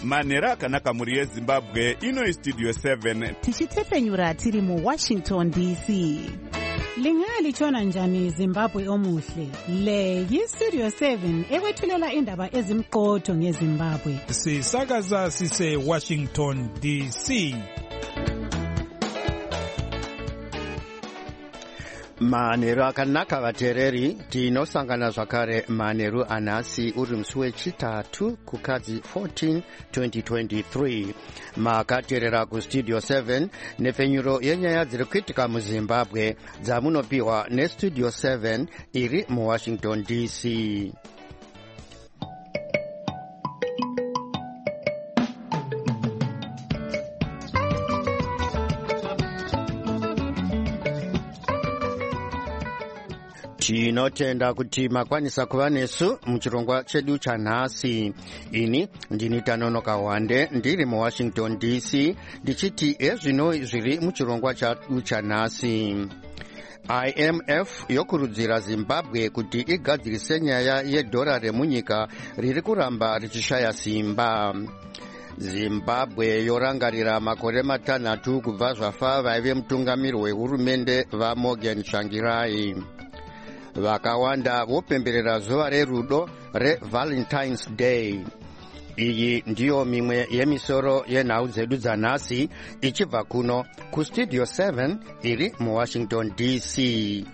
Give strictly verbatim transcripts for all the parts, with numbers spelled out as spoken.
manhero akanaka mhuri yezimbabwe. Ino istudio seven tichitefenyura tiri muwashington D C. Lingalitshona njani Zimbabwe omuhle? Le yistudio seven ekwethulela indaba ezimqotho ngeZimbabwe. Sisakaza sise Washington D C. Manheru akanaka vateereri, tinosangana zvakare manheru anhasi uri musi wechitatu kukadzi fourteen twenty twenty-three. Makateerera kustudio seven nefenyuro yenyaya dziri kuitika muZimbabwe dzamunopiwa nestudio seven iri muWashington D C. Tinotenda kuti makwanisa kuva nesu muchirongwa chedu chanhasi. Ini ndini Tanonoka Wande ndiri muWashington D C ndichiti ezvino zviri muchirongwa chedu chanhasi. I M F yokurudzira Zimbabwe kuti igadzirise nyaya yedhora remunyika riri kuramba richishaya simba. Zimbabwe yorangarira makore matanhatu kubva zvafa vaive mutungamiri wehurumende vaMorgan Tsvangirai. Vakawanda vopemberera zuva rerudo reValentine's Day. Iyi ndiyo mimwe yemisoro yenhau dzedu dzanhasi ichibva kuno kustudio seven iri muWashington D C.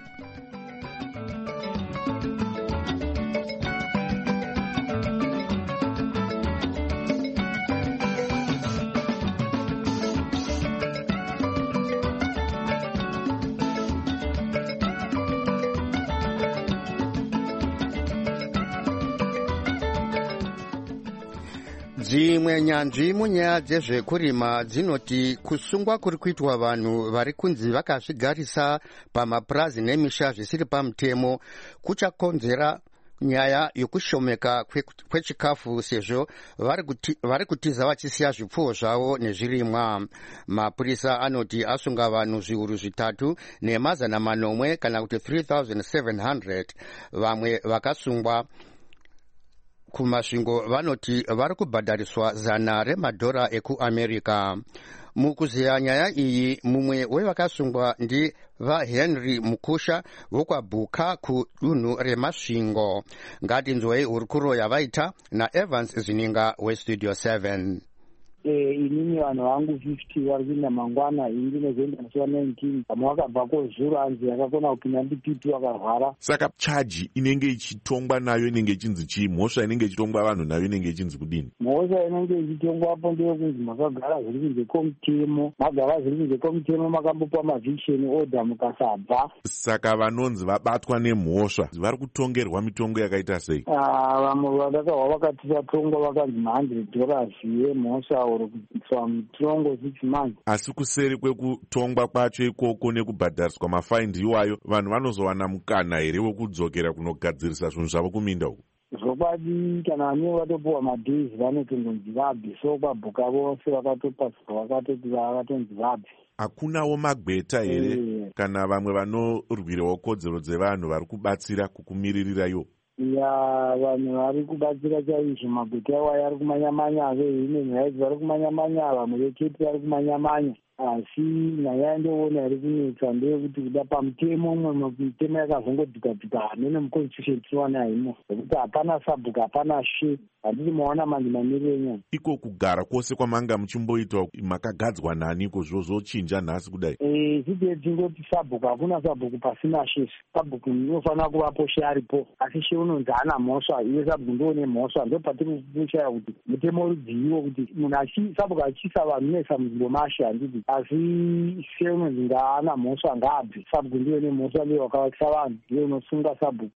Dzimwe nyanzvi munyaya dzezvekurima dzinoti kusungwa kuri kuitwa vanhu vari kunzi vakazvigarisa pamapurazi nemisha zvisiri pamutemo kuchakonzera nyaya yokushomeka kwechikafu sezvo vari kutiza vachisiya zvipfuwo zvavo nezvirimwa. Mapurisa anoti asunga vanhu zviuru zvitatu nemazana manomwe kana kuti three thousand seven hundred. Vamwe vakasungwa kumasvingo vanoti vari kubhadhariswa zana remadhora ekuAmerica. Mukuziya nyaya iyi, mumwe wevakasungwa ndi vaHenry Mukusha vokwabhuka kudunhu remasvingo. Ngatinzwei hurukuro yavaita naEvans Zininga westudio seven. Eh, inini vanhu vangu fifty vari kuinda mangwana ini ndinozoenda musi wa nineteen. Vamwe vakabvako zuro anzi yakakona kupinda ndipipi vakarwara. Saka chaji inenge ichitongwa nayo inenge ichinzi chii? Mhosva inenge ichitongwa vanhu nayo inenge ichinzi kudini? Mhosva inenge ichitongwapo ndeyokunzi makagara zviri kunze kwomutemo, magara zviri kunze kwomutemo makambopiwa maviction order mukasabva. Saka vanonzi vabatwa nemhosva vari kutongerwa mitongo yakaita sei? Ah, vamwe vadakahwa vakati vatongwa vakanzi one hundred dollars yemhosva mutongo six months. Asi kuseri kwekutongwa kwacho ikoko nekubhadhariswa mafaindi iwayo, vanhu vanozowana mukana here wekudzokera kunogadzirisa zvinhu zvavo kuminda uku? Zvokwadi kana vanenge vatopiwa madhays vanotongonzi vabve, so kwabhuka vose vakatopasirwa vakatoti vakatonzi vabve. Hakunawo magweta here e... kana vamwe vanorwirawo kodzero dzevanhu vari kubatsira kukumiririrayo? Ya vanhu vari kubatsira chaizvo, magweta iwayo ari kumanyamanya, vehuman rights vari kumanyamanya, vamwe veketi vari kumanyamanya. Asi nyaya ndoona iri kunetsa ndeyekuti kuda pamutemo umwe mitemo yakazongodhikadhika hamene muconstitution tinoona haimo, zvokuti hapana sabhuku hapana she, handiti maona manje mamiriro enyaya. Iko kugara kwose kwamanga muchimboita makagadzwa naniko zvozochinja nhasi kudai? Eh, zvidie tingoti sabhuku hakuna sabhuku pasina she. Sabhuku inofanira kuvapo she aripo, asi she unonzi hana mhosva, iwe sabhuku ndoone mhosva. Ndo patiri kushaya kuti mutemo udziyiwo kuti munhu sabhuku achisa vanhu nesa munzvimbo mashe handiti, asi she unonzi ngaana mhosva ngaabve. Sabhuku ndiyo nemhosva ndiyo wakavakisa vanhu, ndiyo unosunga sabhuku.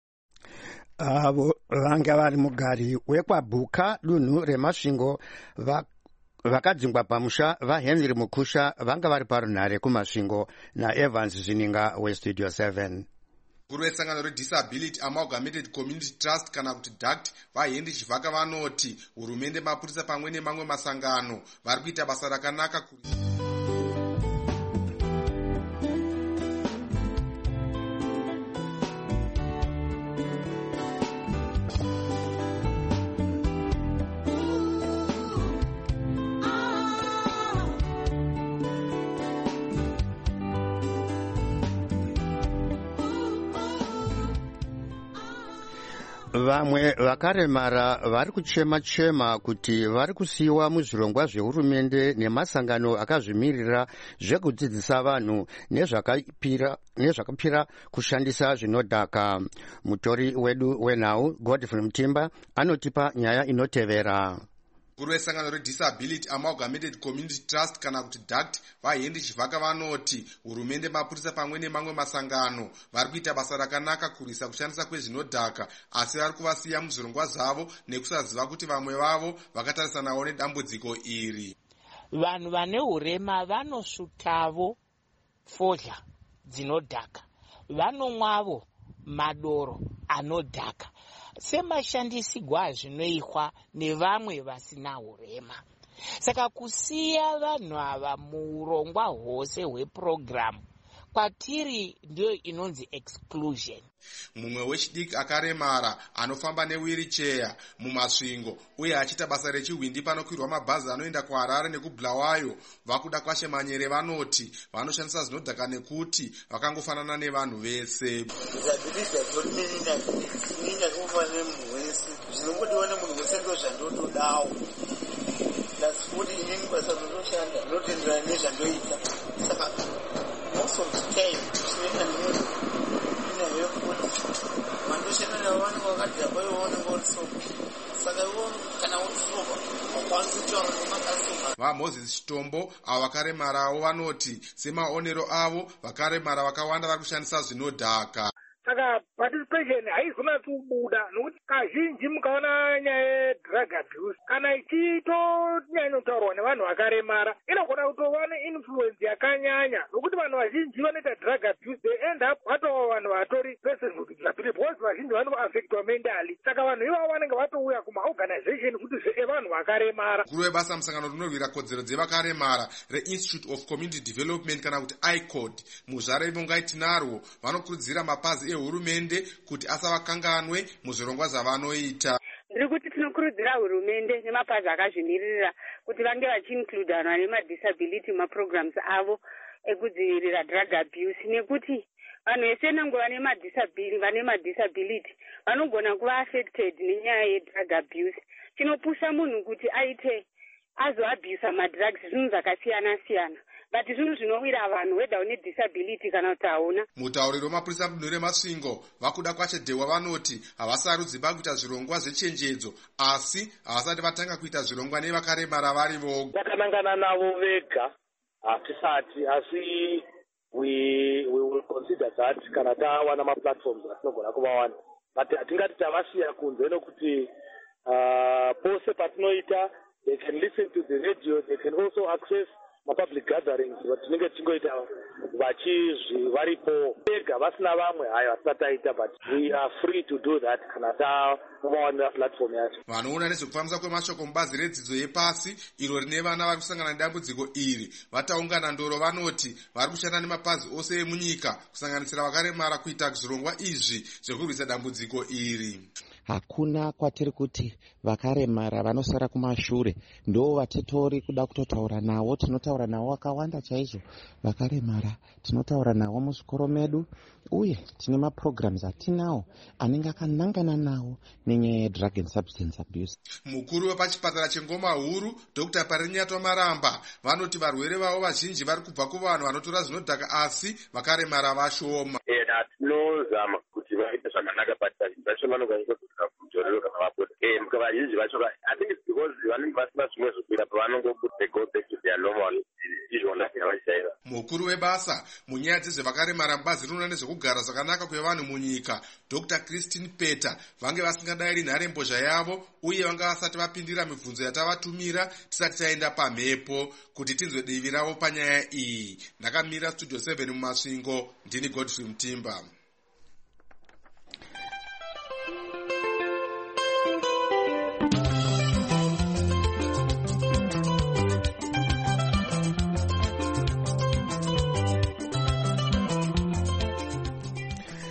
Avo vanga vari mugari wekwabhuka dunhu remasvingo vakadzingwa pamusha vaHenry Mukusha vanga vari parunhare kumasvingo naEvans Zininga westudio seven. Guru wesangano reDisability Amalgamated Community Trust kana kuti D A C T vaHenry Chivhaka vanoti hurumende, mapurisa pamwe nemamwe masangano vari kuita basa rakanaka kuri Vamwe vakaremara vari kuchema-chema kuti vari kusiyiwa muzvirongwa zvehurumende nemasangano akazvimirira zvekudzidzisa vanhu nezvakapira kushandisa zvinodhaka. Mutori wedu wenhau Godfrey Mutimba anotipa nyaya inotevera. Mukuru wesangano redisability amalgamated community trust kana kuti dact vahendi chivhaka vanoti hurumende, mapurisa pamwe nemamwe masangano vari kuita basa rakanaka kurwisa kushandisa kwezvinodhaka, asi vari kuvasiya muzvirongwa zvavo nekusaziva kuti vamwe vavo vakatarisanawo nedambudziko iri. Vanhu vane hurema vanosvutavo fodya dzinodhaka, vanomwavo madoro anodhaka semashandisigwa azvinoitwa nevamwe vasina hurema. Saka kusiya vanhu ava muurongwa hwose hwepurogiramu kwatiri ndiyo inonzi exclusion. Mumwe wechidiki akaremara anofamba newiricheya mumasvingo uye achiita basa rechihwindi panokwirwa mabhazi anoenda kuHarare nekubulawayo, vakuda kwashe manyere vanoti vanoshandisa zvinodhaka nekuti vakangofanana nevanhu vese. VaMoses Chitombo avo vakaremarawo vanoti semaonero avo vakaremara vakawanda vari kushandisa zvinodhaka. Saka participation haizona kubuda nokuti kazhinji mukaona nyaya yedrug abuse kana ichitonyanya kutaurwa nevanhu vakaremara inogona kutova neinfluence yakanyanya nokuti vanhu vazhinji vanoita drug abuse they end up vatova vanhu vatori persons with disability because vazhinji vanoaffectwa mentally. Saka vanhu ivavo vanenge vatouya kumaorganization kuti zvevanhu vakaremara. Mukuru webasa musangano rinorwira kodzero dzevakaremara reInstitute of Community Development kana kuti I C O D muzvare ivongai tinarwo vanokurudzira mapazi ehurumende kuti asavakanganwe muzvirongwa zvavanoita. Ndiri kuti tinokurudzira hurumende nemapazi akazvimirira kuti vange vachiinclude vanhu vane madisability maprograms avo ekudzivirira drug abuse, nekuti vanhu vese nango vane madisability vane madisability vanogona kuva affected nenyaya yedrug abuse. Chinopusha munhu kuti aite azoabhusa madrugs zvinhu zvakasiyana siyana, but zvinhu zvinowira vanhu weda une disability kana kuti hauna. Mutauriro wemapurisa mudunhu reMasvingo vakuda kwacho Dhewa vanoti havasarudzi pakuita zvirongwa zvechenjedzo, asi havasati vatanga kuita zvirongwa nevakaremara vari voga. Takanangana navo vega hatisati, asi we we will consider that kana tawana maplatforms atinogona kuvawana, but hatingati tavasiya kunze nokuti pose patinoita they can listen to the radio, they can also access mapublic gatherings vatinenge tichingoita vachizvi varipo vega vasina vamwe hayo hatisataita, but we are free to do that kana tavawana platform yacho. Vanoona nezvekufambisa kwemashoko mubazi redzidzo yepasi iro rine vana vari kusangana nedambudziko iri vataungana ndoro vanoti vari kushanda nemapazi ose emunyika kusanganisira vakaremara kuita zvirongwa izvi zvekurwisa dambudziko iri. Hakuna kwatiri kuti vakaremara vanosara kumashure ndo vatitori kuda kutotaura navo. Tinotaura navo vakawanda chaizvo vakaremara, tinotaura navo muzvikoro medu uye tine maprograms atinawo anenge akanangana nawo nenyaya yedrug and substance abuse. Mukuru wepachipatara chengoma huru Doctor Parinyato Maramba vanoti varwere vavo vazhinji vari kubva kuvanhu vanotora zvinodhaka asi vakaremara vashoma. Ena tinozama kuti vaite zvakanaka patazvacho vanokwanisa kuita kujorero kana vabuda. Eh mukavazhinji vacho I think it's because vanenge vasina zvimwe zvokuita pavanongobuda they go back to their normal izvona yavachaira. Mukuru webasa munyaya dzezvevakaremara mubazi rinoona nezvekugara zvakanaka kwevanhu munyika Doctor Christine Peter vange vasingadayiri nharembozha yavo uye vanga vasati vapindira mibvunzo yatavatumira tisati taenda pamhepo kuti tinzwe divi ravo panyaya iyi. Ndakamira Studio seven mumasvingo, ndini Godfrey Mutimba.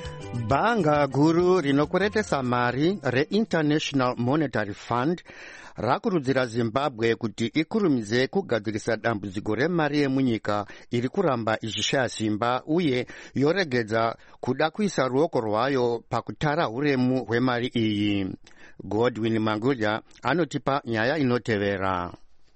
Bhanga guru rinokweretesa mari reInternational Monetary Fund rakurudzira Zimbabwe kuti ikurumize kugadzirisa dambudziko remari yemunyika iri kuramba ichishaya simba uye yoregedza kuda kuisa ruoko rwayo pakutara uremu hwemari iyi. Godwin Mangudya anotipa nyaya inotevera.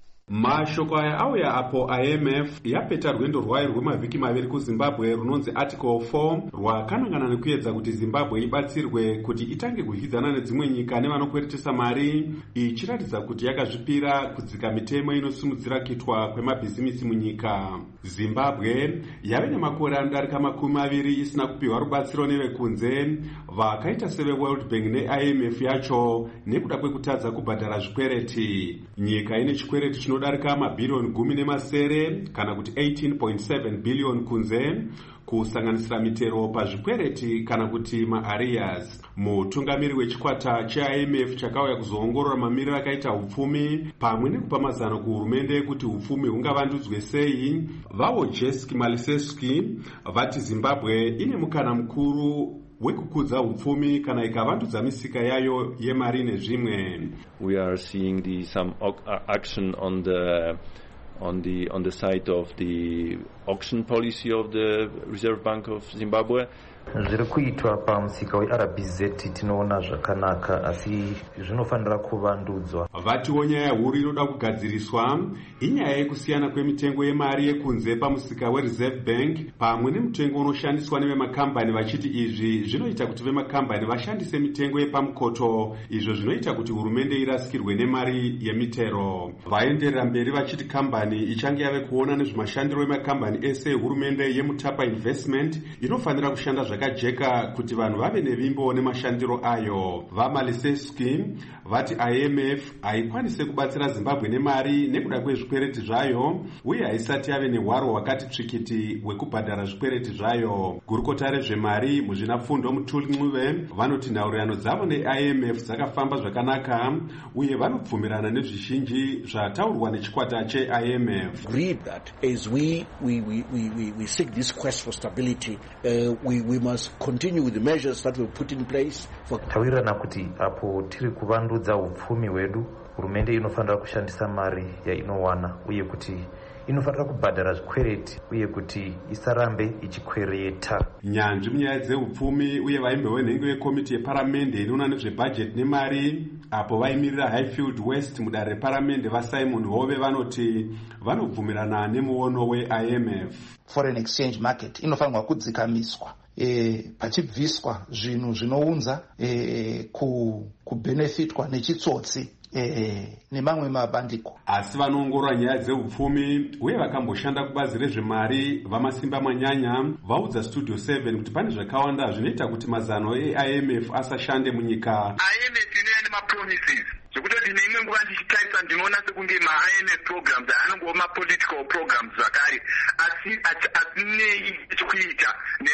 Mashoko aya auya apo I M F yapeta rwendo rwayo rwemavhiki maviri kuZimbabwe runonzi Article four rwakanangana nekuedza kuti Zimbabwe ibatsirwe kuti itange kudyidzana nedzimwe nyika nevanokweretesa mari, ichiratidza kuti yakazvipira kudzika mitemo inosimudzira kuitwa kwemabhizimisi munyika. Zimbabwe yave nemakore anodarika makumi maviri isina kupiwa rubatsiro nevekunze vakaita seve World Bank ne-I M F yacho nekuda kwekutadza kubhadhara zvikwereti. Nyika ine chikwereti chinodarika mabhirioni gumi nemasere kana kuti eighteen point seven billion kunze, kusanganisira mitero pazvikwereti kana kuti maarias. Mutungamiri wechikwata che-I M F chakauya kuzoongorora mamiriro akaita upfumi pamwe nekupa mazano kuhurumende kuti upfumi hungavandudzwe sei, vavo Jeski Maliseski vati Zimbabwe ine mukana mukuru wekukudza upfumi kana ikavandudza misika yayo yemari nezvimwe. We are seeing the some action on the on the on the side of the auction policy of the Reserve Bank of Zimbabwe. Zviri kuitwa pamusika weR B Z tinoona zvakanaka asi zvinofanira kuvandudzwa. Vatiwo nyaya huru inoda kugadziriswa inyaya yekusiyana kwemitengo yemari yekunze pamusika weReserve Bank pamwe nemutengo unoshandiswa nevemakambani, vachiti izvi zvinoita kuti vemakambani vashandise mitengo yepamukoto, izvo zvinoita kuti hurumende irasikirwe nemari yemitero. Vaenderera mberi vachiti kambani ichange yave kuona nezvemashandiro emakambani ese hurumende yeMutapa Investment inofanira kushanda zvakajeka kuti vanhu vave nevimbo nemashandiro ayo. VaMaliseski vati I M F haikwanise kubatsira Zimbabwe nemari nekuda kwezvikwereti zvayo uye haisati yave nehwaro hwakati tsvikiti hwekubhadhara zvikwereti zvayo. Gurukota rezvemari muzvinapfundo Mutuli Ncube vanoti nhaurirano dzavo ne-I M F dzakafamba zvakanaka uye vanobvumirana nezvizhinji zvataurwa nechikwata che-I M F. Agreed that as we we we we we seek this quest for stability, uh, we we must continue with the measures that we put in place for. Tawirirana kuti apo tiri kuvandudza upfumi hwedu, hurumende inofanira kushandisa mari yainowana uye kuti inofanira kubhadhara zvikwereti uye kuti isarambe ichikwereta. Nyanzvi munyaya dzeupfumi uye vaimbe venhengo yekomiti yeparamende inoona nezvebhajeti nemari apo vaimirira Highfield West mudare reparamende vaSimon Hove vanoti vanobvumirana nemuono we-I M F. Foreign exchange market inofanirwa kudzikamiswa e, pachibviswa zvinhu zvinounza e, ku, kubenefitwa nechitsotsi Eh, nemamwe mabandiko. Asi vanoongorora nyaya dzeupfumi uye vakamboshanda kubazi rezvemari vamasimba manyanya vaudza Studio seven kuti pane zvakawanda zvinoita kuti mazano e-I M F asashande munyika. I M F inoya nemapromises zvekutoti neimwe nguva ndichitarisa ndinoona sekunge ma-I M F programs anongova ma-political programs zvakare asi asinei chekuita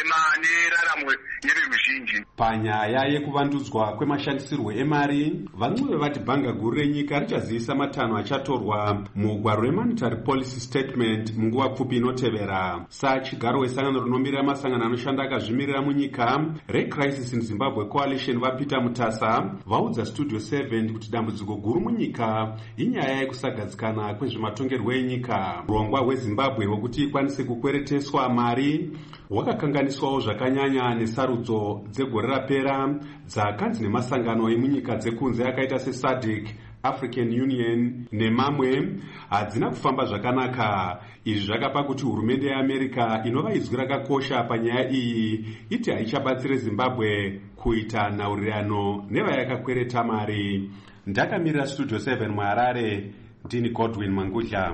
neraramo yeruzhinji. Panyaya yekuvandudzwa kwemashandisirwo emari, vamwe vati bhanga guru renyika richazivisa matanho achatorwa mugwaro remonetary policy statement munguva pfupi inotevera. Sachigaro wesangano rinomirira masangano anoshanda akazvimirira munyika reCrisis in Zimbabwe Coalition vaPeter Mutasa vaudza Studio seven kuti dambudziko guru munyika inyaya yekusagadzikana kwezvematongerwo enyika. Urongwa hweZimbabwe hwekuti ikwanise kukwereteswa mari hwakakanganiswawo zvakanyanya nesarudzo dzegore rapera dzakanzi nemasangano emunyika dzekunze akaita seSADC, African Union nemamwe hadzina kufamba zvakanaka. Izvi zvakapa kuti hurumende yeAmerica inova izwi rakakosha panyaya iyi iti haichabatsire Zimbabwe kuita nhaurirano nevayakakwereta mari. Ndakamirira Studio seven muHarare, ndini Godwin Mangudya.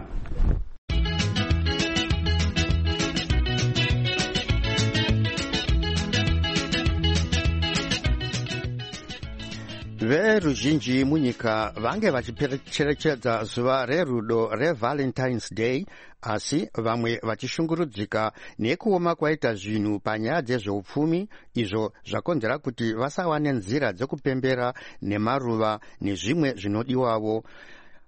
Veruzhinji munyika vange vachicherechedza zuva rerudo reValentine's Day, asi vamwe vachishungurudzika nekuoma kwaita zvinhu panyaya dzezveupfumi izvo zvakonzera kuti vasawane nzira dzekupembera nemaruva nezvimwe zvinodiwawo.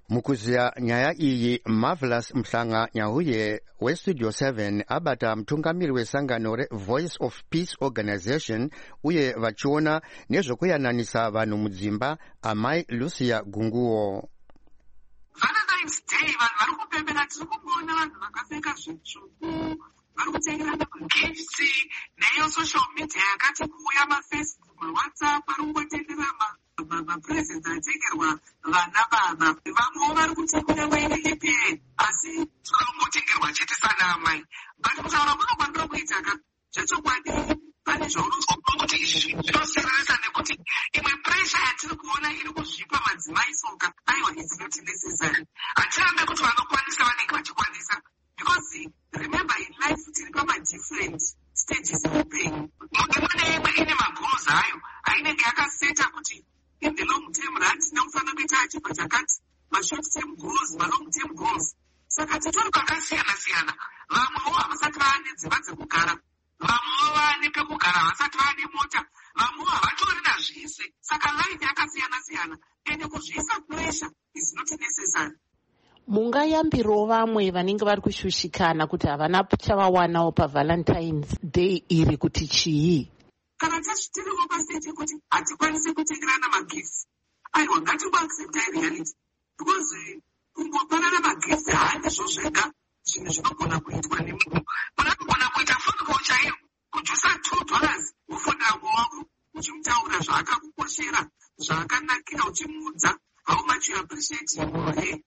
mukuziya nyaya iyi Marvelous Mhlanga Nyahuye westudio seven abata mtungamiri wesangano reVoice of Peace Organization uye vachiona nezvokuyananisa vanhu mudzimba amai Lucia Gunguo. Valentine's Day vanhu vari kupembera tiri kumboona vanhu vakapfeka zvitsvuku vari kutengerana magifts neyo social media yakati kuuya mafacebook mawhatsapp vari kungotendera mapresents atengerwa vana baba vamwewo vari kutekura wainelepe asi tikangotengerwa chete sana amai but kutaura kunokwanira kuita ka zvechokwadi pane zvaunozwa kuti izvi zvinosereresa nekuti imwe pressure yatiri kuona iri kuzvipa madzimai soka aiwa it's not necessary hatirambe kuti vanokwanisa vanenge vachikwanisa because remember in life tiri pamadifferent stages eupenyu muimwe neimwe ine magoals ayo ainenge yakaseta kuti in the long term run tinofanira kuita achibva chakati mashort term goals malong term goals saka titori kwakasiyana siyana vamwewo havasati vaane dzimba dzekugara vamwewo vaane pekugara havasati vaane mota vamwewo havatori nazvese saka life yakasiyana siyana ende kuzviisa pressure is not necessary. Mungayambirawo vamwe vanenge vari kushushikana kuti havana chavawanawo pavalentines day iri kuti chii? Kana tazvitiriwo pastage kuti hatikwanisi kutengerana magifts aiwa ngatingoaccepta reality because kungopanana magifts haandizvo zvega zvinhu zvinogona kuitwa nemunhu munogona kuita phone call chaiyo kujusa two dollars wofonera wako uchimutaura zvaakakukoshera zvaakanakira uchimuudza how much you appreciate him hey.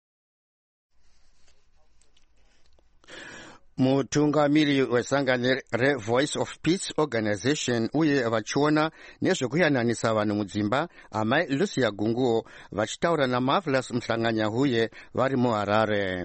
Mutungamiri wesangano reVoice of Peace Organization uye vachiona nezvekuyananisa vanhu mudzimba amai Lucia Gunguo vachitaura naMarvelous Mhlanga Nyahuye vari muHarare.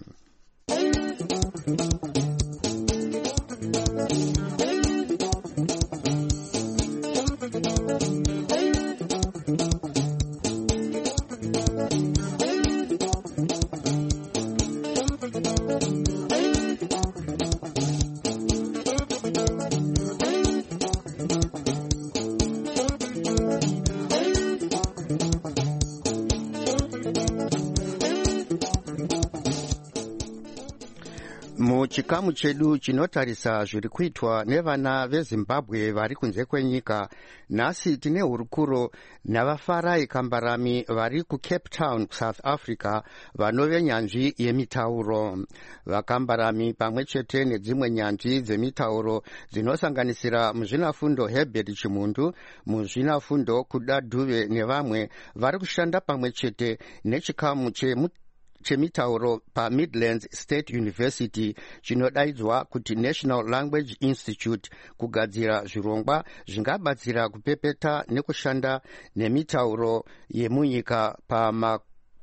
Muchikamu chedu chinotarisa zviri kuitwa nevana veZimbabwe vari kunze kwenyika. Nhasi tine hurukuro navafarai Kambarami vari kuCape Town, South Africa, vanove nyanzvi yemitauro. VaKambarami pamwe chete nedzimwe nyanzvi dzemitauro dzinosanganisira muzvinafundo Herbert Chimundu, muzvinafundo Kuda Dhuve nevamwe vari kushanda pamwe chete nechikamu chemu chemitauro paMidlands State University chinodaidzwa kuti National Language Institute kugadzira zvirongwa zvingabatsira kupepeta nekushanda nemitauro yemunyika pama.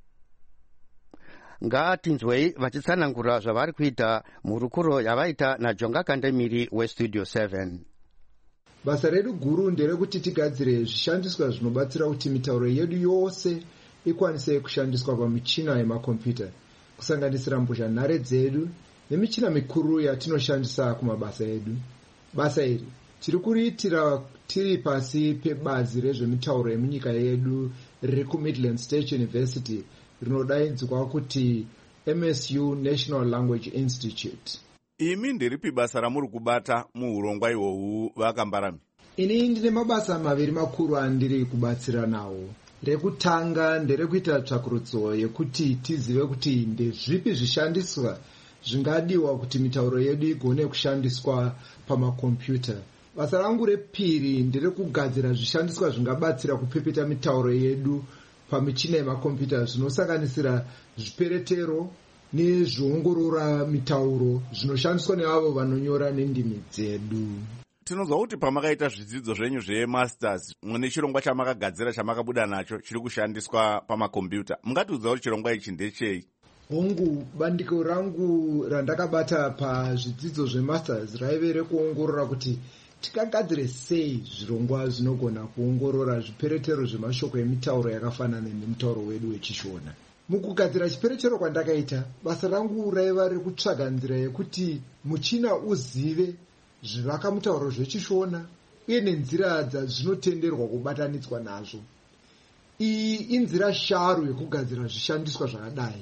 Ngatinzwei vachitsanangura zvavari kuita murukuro yavaita naJonga Kandemiri weStudio seven. Basa redu guru nderekuti tigadzire zvishandiswa zvinobatsira kuti mitauro yedu yose ikwanise kushandiswa pamichina yemakombiyuta kusanganisira mbozhanhare dzedu nemichina mikuru yatinoshandisa kumabasa edu. Basa iri tiri kuriitira tiri pasi pebazi rezvemitauro yemunyika yedu riri kuMidland State University rinodaidzwa kuti M S U National Language Institute. Imi ndiripi basa ramuri kubata muurongwa ihwohwu vaKambarami? Ini ndine mabasa maviri makuru andiri kubatsira nawo. Rekutanga nderekuita tsvakurudzo yekuti tizive kuti ndezvipi zvishandiswa zvingadiwa kuti mitauro yedu igone kushandiswa pamakombiyuta. Basa rangu repiri nderekugadzira zvishandiswa zvingabatsira kupepeta mitauro yedu pamichina yemakombiyuta zvinosanganisira zviperetero nezvoongorora mitauro zvinoshandiswa neavo vanonyora nendimi dzedu. Tinozwa kuti pamakaita zvidzidzo zvenyu zvemasters mune chirongwa chamakagadzira chamakabuda nacho chiri kushandiswa pamakombiyuta. Mungatiudza kuti chirongwa ichi ndechei? Hongu, bandiko rangu randakabata pazvidzidzo zvemasters raive rekuongorora kuti tikagadzire sei zvirongwa zvinogona kuongorora zviperetero zvemashoko emitauro yakafanana nemutauro wedu wechishona. Mukugadzira chiperetero kwandakaita, basa rangu raiva rekutsvaga nzira yekuti muchina uzive zvivaka mutauro zvechishona uye nenzira dzazvinotenderwa kubatanidzwa nazvo. Iyi inzira sharu yekugadzira zvishandiswa zvakadai.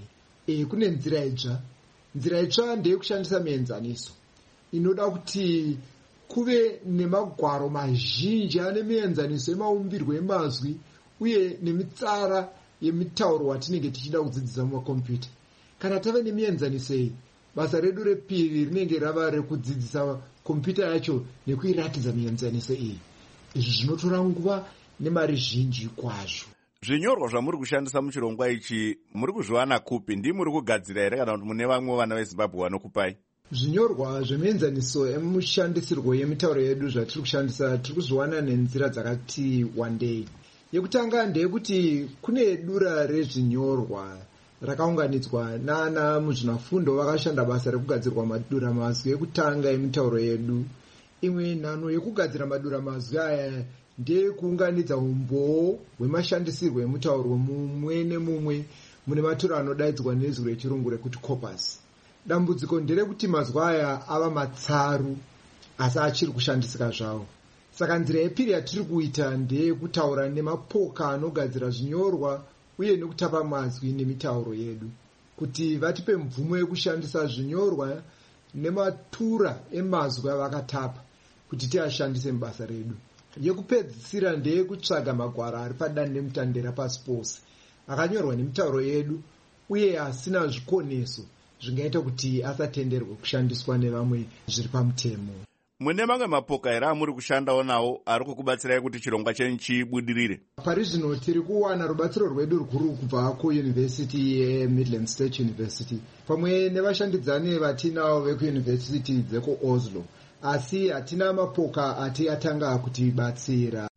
e, kune nzira itsva. Nzira itsva ndeyekushandisa mienzaniso inoda kuti kuve nemagwaro mazhinji ane mienzaniso yemaumbirwo emazwi uye nemitsara yemitauro watinenge tichida kudzidzisa mumakombiyuta. Kana tave nemienzaniso iyi, basa redu repiri rinenge rava rekudzidzisa kombiyuta yacho nekuiratidza mienzaniso iyi. Izvi zvinotora nguva nemari zhinji kwazvo. Zvinyorwa zvamuri kushandisa muchirongwa ichi muri kuzviwana kupi? Ndi muri kugadzira here kana kuti mune vamwe vana veZimbabwe vanokupai? Zvinyorwa zvemienzaniso emushandisirwo yemitauro yedu zvatiri kushandisa tiri kuzviwana nenzira dzakati wandei. Yekutanga ndeyekuti kune dura rezvinyorwa rakaunganidzwa nana muzvinafundo vakashanda basa rekugadzirwa madura mazwi ekutanga emitauro yedu. Imwe nhano yekugadzira madura mazwi aya ndeyekuunganidza umboo hwemashandisirwo emutauro mumwe nemumwe mune maturo anodaidzwa nezwi rechirungu rekuti corpus. Dambudziko nderekuti mazwi aya ava matsaru asi achiri kushandisika zvawo. Saka nzira yepiri yatiri kuita ndeyekutaura nemapoka anogadzira zvinyorwa uye nekutapa mazwi nemitauro yedu kuti vatipe mvumo yekushandisa zvinyorwa nematura emazwi avakatapa kuti tiashandise mubasa redu. Yekupedzisira ndeyekutsvaga magwaro ari padani nemutandera pasi pose akanyorwa nemitauro yedu uye asina zvikoneso zvingaita kuti asatenderwe kushandiswa nevamwe zviri pamutemo. Mune mamwe mapoka here amuri kushandawo nawo ari kukubatsirai kuti chirongwa chenyu chibudirire? Pari zvino tiri kuwana rubatsiro rwedu rukuru kubva kuyunivhesiti yeMidland State University pamwe nevashandidzani vatinavo vekuyunivhesiti dzekuOslo, asi hatina mapoka ati atanga kutibatsira.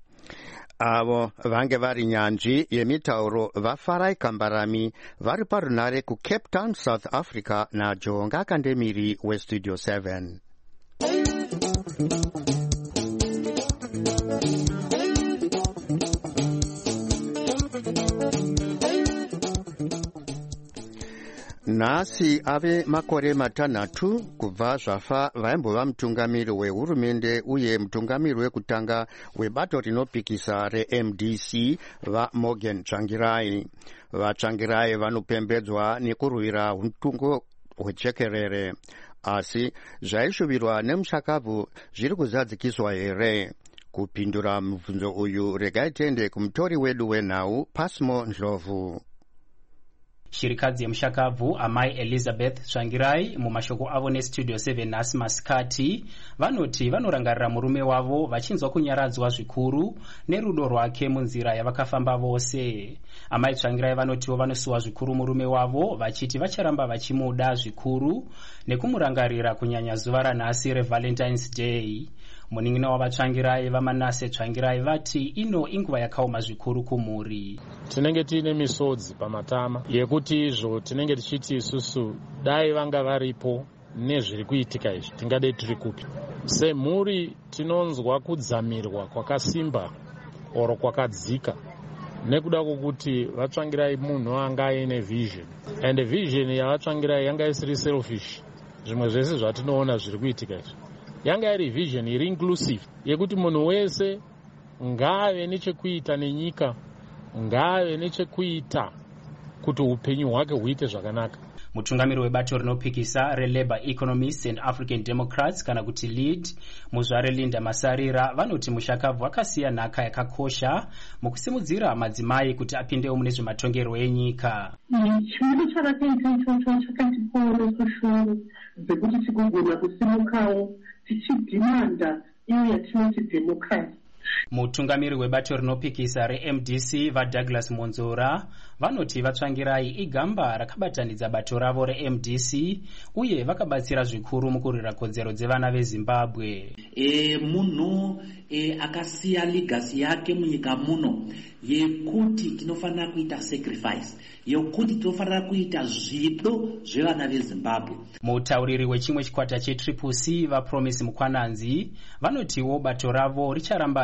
Avo vange vari nyanzvi yemitauro vaFarai Kambarami vari parunare kuCape Town, South Africa naJonga Kandemiri weStudio seven. Nhasi ave makore matanhatu kubva zvafa vaimbova mutungamiri wehurumende uye mutungamiri wekutanga webato rinopikisa reM D C vaMorgan Tsvangirai. VaTsvangirai vanopembedzwa nekurwira utungo hwechekerere, asi zvaishuvirwa nemushakabvu zviri kuzadzikiswa here? Kupindura mubvunzo uyu regai tiende kumutori wedu wenhau Pasmo Ndlovu. Shirikadzi yemushakabvu amai Elizabeth Tsvangirai mumashoko avo neStudio seven nhasi masikati vanoti vanorangarira murume wavo vachinzwa kunyaradzwa zvikuru nerudo rwake munzira yavakafamba vose. Amai Tsvangirai vanotiwo vanosiwa zvikuru murume wavo vachiti vacharamba vachimuda zvikuru nekumurangarira kunyanya zuva ranhasi reValentine's Day. Munin'ina wavaTsvangirai vaManase Tsvangirai vati ino inguva yakaoma zvikuru kumhuri. Tinenge tiine misodzi pamatama yekuti izvo tinenge tichiti isusu dai vanga varipo nezviri kuitika izvi tingadei tiri kupi. Semhuri tinonzwa kudzamirwa kwakasimba oro kwakadzika nekuda kwokuti vaTsvangirai munhu anga aine vision, and vision yavaTsvangirai yanga isiri selfish. Zvimwe zvese zvatinoona zviri kuitika izvi yanga iri vision iri inclusive yekuti munhu wese ngaave nechekuita nenyika, ngaave nechekuita kuti upenyu hwake huite zvakanaka. Mutungamiri webato rinopikisa reLabour Economists and African Democrats kana kuti LEAD muzvare Linda Masarira vanoti mushakabvu akasiya nhaka yakakosha mukusimudzira madzimai kuti apindewo mune zvematongerwo enyika. Chiuno chakaita ichocho chakatipora kushungu dzekuti tikugona kusimukawo tichidhimanda iyo yatinoti democracy. Mutungamiri webato rinopikisa reM D C vaDouglas Monzora vanoti vaTsvangirai igamba rakabatanidza bato ravo reM D C uye vakabatsira zvikuru mukurwira kodzero dzevana veZimbabwe. E, munhu e, akasiya legacy yake munyika muno yekuti tinofanira kuita sacrifice, yekuti tinofanira kuita zvido zvevana veZimbabwe. Mutauriri wechimwe chikwata cheTriple C vaPromise Mukwananzi vanotiwo bato ravo richaramba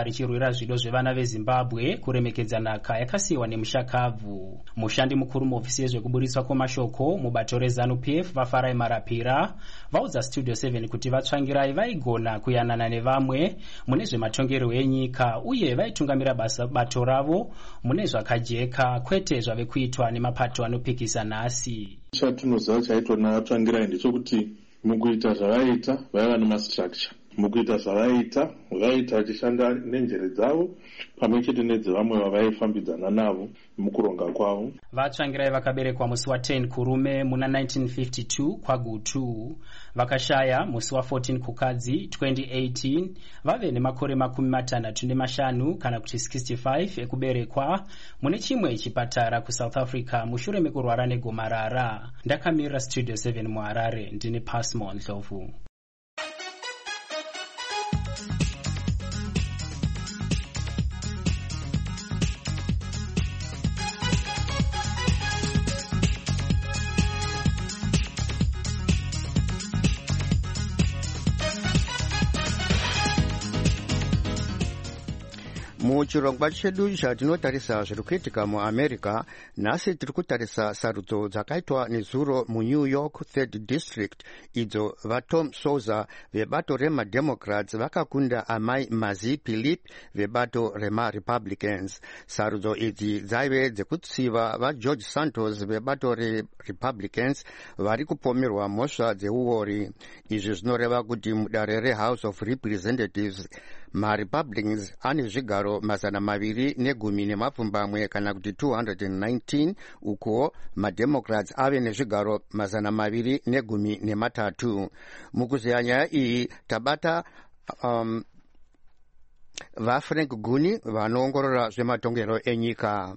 richirwira zvido zvevana vezimbabwe kuremekedza nhaka yakasiyiwa nemushakabvu. Mushandi mukuru muhofisi yezvekuburitswa kwemashoko mubato rezanu-P F vafarai marapira vaudza studio seven kuti vatsvangirai vaigona kuyanana nevamwe mune zvematongerwo enyika uye vaitungamira basa bato ravo mune zvakajeka kwete zvave kuitwa nemapato anopikisa nhasi. Chatinoziva chaitwa navatsvangirai ndechekuti mukuita zvavaita vaiva nemastructure, mukuita zvavaita vaita vachishanda nenjere dzavo pamwe chete nedzevamwe vavaifambidzana navo mukuronga kwavo. Vatsvangirai vakaberekwa musi wa ten kurume muna nineteen fifty-two kwagutu, vakashaya musi wa fourteen kukadzi twenty eighteen, vave nemakore makumi matanhatu nemashanu kana kuti sixty-five ekuberekwa mune chimwe chipatara kuSouth Africa mushure mekurwara negomarara. Ndakamirira studio seven muHarare, ndini Pasmo Ndlovu. Muchirongwa chedu chatinotarisa zviri kuitika muAmerica, nhasi tiri kutarisa sarudzo dzakaitwa nezuro muNew York third District, idzo vaTom Souza vebato remademocrats vakakunda amai Mazi Philip vebato remaRepublicans. Sarudzo idzi dzaive dzekutsiva vaGeorge Santos vebato reRepublicans vari kupomerwa mhosva dzeuori. Izvi zvinoreva kuti mudare reHouse of Representatives maRepublicans ane zvigaro mazana maviri negumi nemapfumbamwe kana kuti two hundred nineteen, uko mademocrats ave nezvigaro mazana maviri negumi nematatu. Mukuziya nyaya iyi tabata um, vaFrank Guni vanoongorora zvematongero enyika.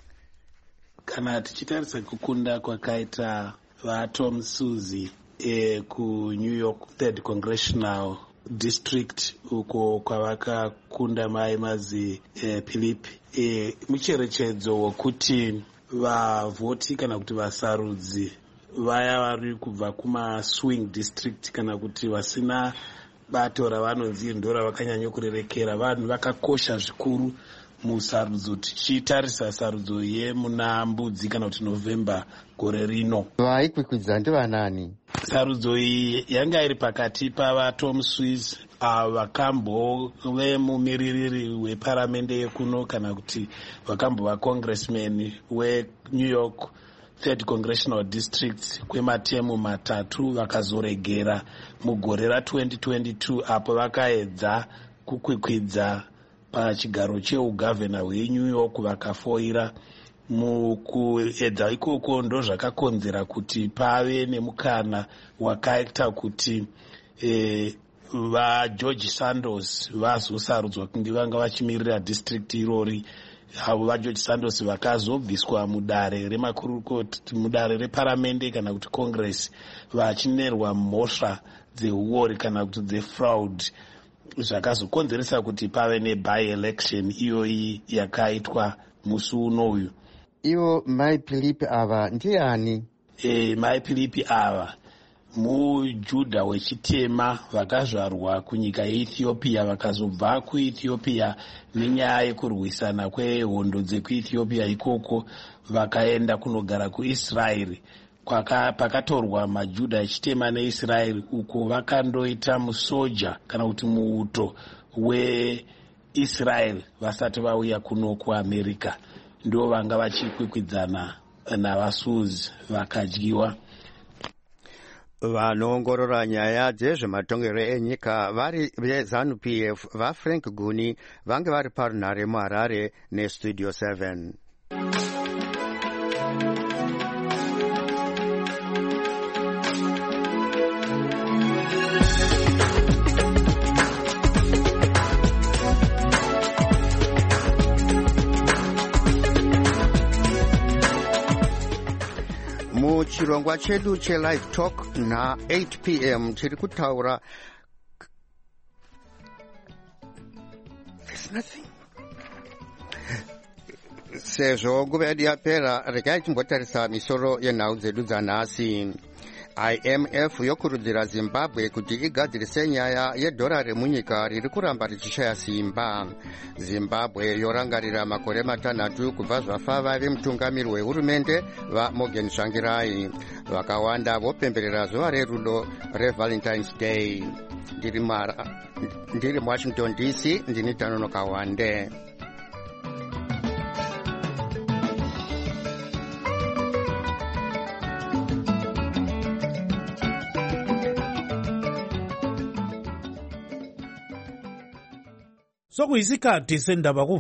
Kana tichitarisa kukunda kwakaita vaTom Suzi e, kuNew York third Congressional District uko kwavakakunda mai Mazi e, Philip e, mucherechedzo wokuti vavhoti kana kuti vasarudzi vaya vari kubva kuma swing district kana kuti vasina bato ravanonzi ndo ravakanyanya kurerekera vanhu vakakosha zvikuru musarudzo, tichitarisa sarudzo yemuna Mbudzi kana kuti November gore rino. Vaikwikwidza ndivanani? Sarudzo iyi yanga iri pakati pavaTom Suze vakambove mumiririri weparamende yekuno kana kuti vakambova congressman weNew York third Congressional District kwematemu matatu, vakazoregera mugore ratwenty twenty-two apo vakaedza kukwikwidza pachigaro cheugavhena hweNew York vakafoira. Mukuedza ikoko ndo zvakakonzera kuti pave nemukana wakaita kuti e, vaGeorge Santos vazosarudzwa kunge vanga vachimirira district irori. Havo vaGeorge Santos vakazobviswa mudare remakurukoti, mudare reparamende kana kuti congress, vachinerwa mhosva dzeuori kana kuti dzefraud, zvakazokonzeresa kuti pave neby election iyoyi yakaitwa musi unoyu. Ivo mai Philip ava ndiani? E, mai Philip ava mujudha wechitema vakazvarwa kunyika yeEthiopia, vakazobva kuEthiopia nenyaya yekurwisana kwehondo dzekuEthiopia ikoko vakaenda kunogara kuIsraeri, pakatorwa majudha echitema neIsraeri, uko vakandoita musoja kana kuti muuto weIsraeri vasati vauya kuno kuAmerica. Ndo vanga vachikwikwidzana navaSuze vakadyiwa. Vanoongorora nyaya dzezvematongero enyika vari vezanu-P F vaFrank Guni vange vari parunhare muHarare neStudio seven. Muchirongwa chedu chelive talk na eight p m chiri kutaura there's nothing sezvo nguva yedu yapera regai timbotarisa misoro yenhau dzedu dzanhasi. I M F yokurudzira Zimbabwe kuti igadzirise nyaya yedhorari munyika riri kuramba richishaya simba. Zimbabwe yorangarira makore matanhatu kubva zvafa vave mutungamiri wehurumende vaMorgan Tsvangirai. Vakawanda vopemberera zuva rerudo reValentine's Day. Ndiri mara ndiri muWashington D C, ndini Tanono Kawande. Sokuyisikhathi sendaba